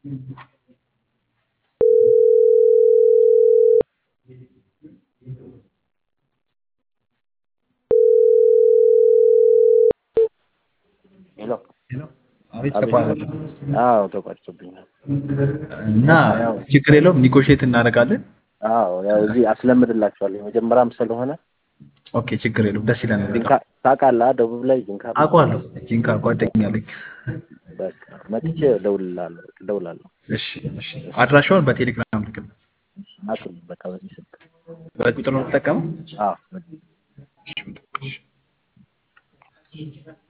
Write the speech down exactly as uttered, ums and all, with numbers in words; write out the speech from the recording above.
ሄሎ ሄሎ አቤት አቤት ተቋረጠ አዎ ተቋርጦብኛል እና ያው ችግር የለውም ኒጎሼት እናደርጋለን አዎ ያው እዚህ አስለምድላችኋለሁ የመጀመሪያም ስለሆነ ኦኬ ችግር የለውም ደስ ይላል ጂንካ በጣም ታውቃለህ ደቡብ ላይ ጂንካ ብዙ አውቀዋለሁ ጂንካ ጓደኛ አለኝ በቃ መጥቼ እደውልልሃለሁ እደውላለሁ እሺ እሺ አድራሻውን በቴሌግራም ልክልህ ላክልኝ በቃ በዚህ ስልክ በቁጥር ነው የምትጠቀመው አዎ እሺ